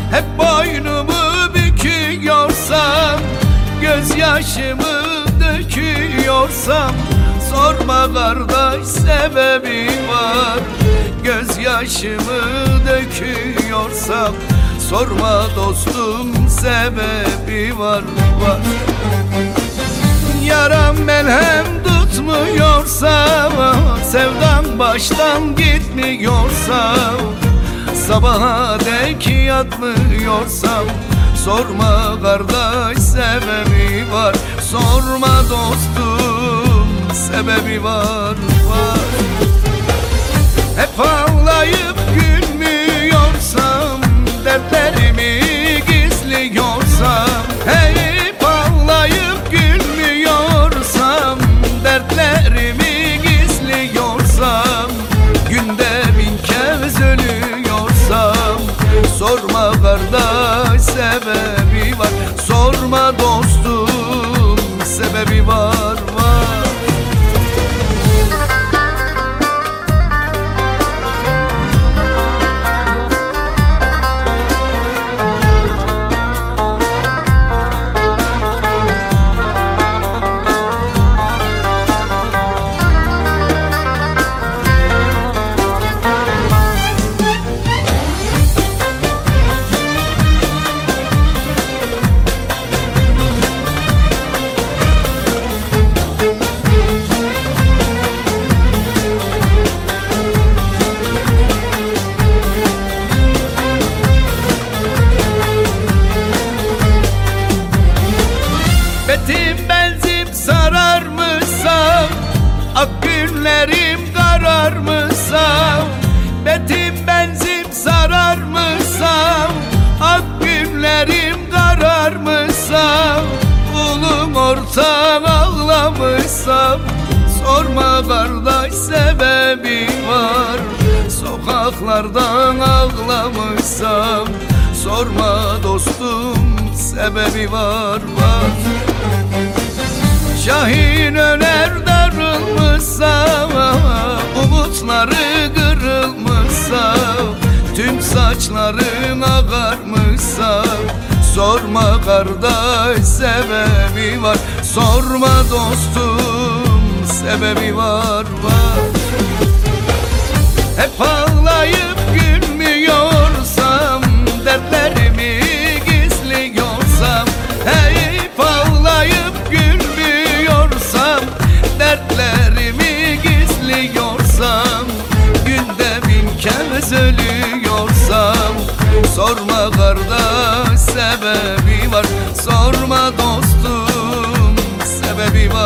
Hep boynumu büküyorsam, gözyaşımı döküyorsam, sorma kardeş sebebi var. Gözyaşımı döküyorsam, sorma dostum sebebi var. Yaram melhem tutmuyorsa, sevdam baştan gitmiyorsa, sabaha dek yatmıyorsam, sorma kardeş sebebi var. Sorma dostum sebebi var. Hep ağlayıp gülmüyorsam, dertlerimi gizliyorsam, hep ağlayıp gülmüyorsam, dertlerimi gizliyorsam, günde 1000 kez ölüyorsam, sorma kardeş sebebi var. Sorma dostum sebebi var. Betim benzip sararmışsam, ak günlerim kararmışsam, betim benzip sararmışsam, ak günlerim kararmışsam, ulum ortam ağlamışsam, sorma kardeş sebebi var. Sokaklardan ağlamışsam, sorma dostum sebebi var. Şahin öner darılmışsa, umutları kırılmışsa, tüm saçların ağarmışsa, sorma kardeş sebebi var. Sorma dostum sebebi var. Hep ağlayıp gülmüyorsam, dertlerimi gizliyorsam, hep ağlayıp gülmüyorsam, dertlerimi gizliyorsam, günde 1000 kez ölüyorsam, sorma kardeş sebebi var. Sorma dostum sebebi var.